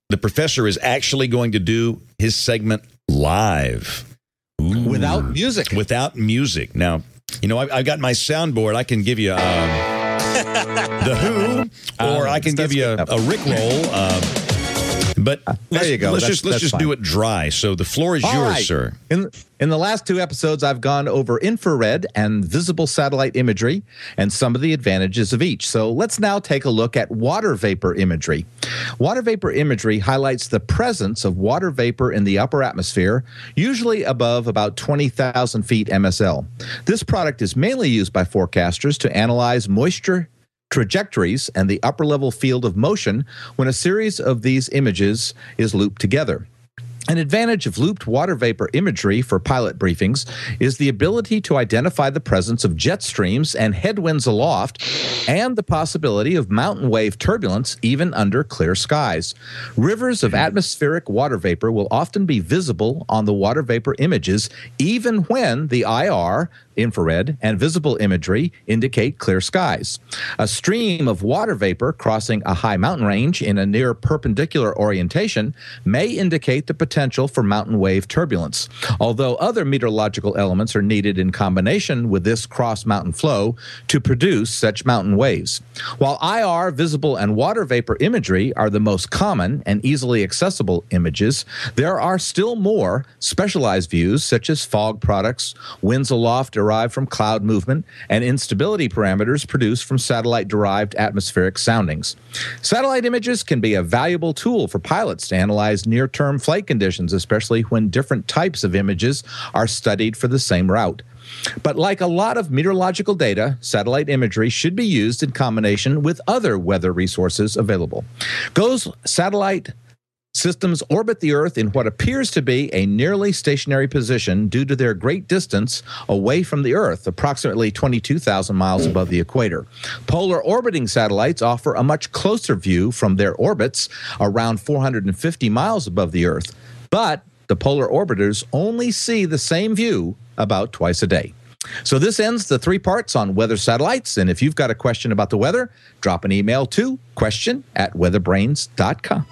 the professor is actually going to do his segment live. Ooh. Without music. Without music. Now, I've got my soundboard. I can give you The Who, or I can give you a Rickroll. But there you go. Let's just do it dry. So the floor is yours, right, sir. In the last 2 episodes, I've gone over infrared and visible satellite imagery and some of the advantages of each. So let's now take a look at water vapor imagery. Water vapor imagery highlights the presence of water vapor in the upper atmosphere, usually above about 20,000 feet MSL. This product is mainly used by forecasters to analyze moisture trajectories and the upper level field of motion when a series of these images is looped together. An advantage of looped water vapor imagery for pilot briefings is the ability to identify the presence of jet streams and headwinds aloft and the possibility of mountain wave turbulence even under clear skies. Rivers of atmospheric water vapor will often be visible on the water vapor images even when the IR, infrared, and visible imagery indicate clear skies. A stream of water vapor crossing a high mountain range in a near perpendicular orientation may indicate the potential for mountain wave turbulence, although other meteorological elements are needed in combination with this cross-mountain flow to produce such mountain waves. While IR, visible, and water vapor imagery are the most common and easily accessible images, there are still more specialized views such as fog products, winds aloft derived from cloud movement, and instability parameters produced from satellite-derived atmospheric soundings. Satellite images can be a valuable tool for pilots to analyze near-term flight conditions, especially when different types of images are studied for the same route. But like a lot of meteorological data, satellite imagery should be used in combination with other weather resources available. GOES satellite systems orbit the Earth in what appears to be a nearly stationary position due to their great distance away from the Earth, approximately 22,000 miles above the equator. Polar orbiting satellites offer a much closer view from their orbits, around 450 miles above the Earth. But the polar orbiters only see the same view about twice a day. So this ends the 3 parts on weather satellites. And if you've got a question about the weather, drop an email to question@weatherbrains.com.